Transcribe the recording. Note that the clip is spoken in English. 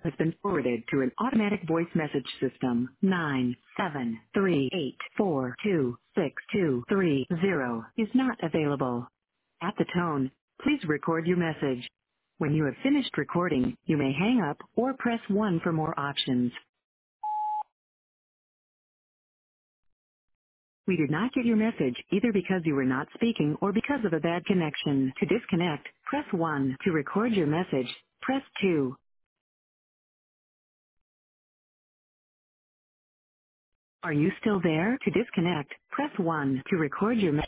has been forwarded to an automatic voice message system. 97384262230 is not available. At the tone, please record your message. When you have finished recording, you may hang up or press 1 for more options. We did not get your message either because you were not speaking or because of a bad connection. To disconnect, press 1. To record your message, press 2. Are you still there? To disconnect, press 1. To record your message.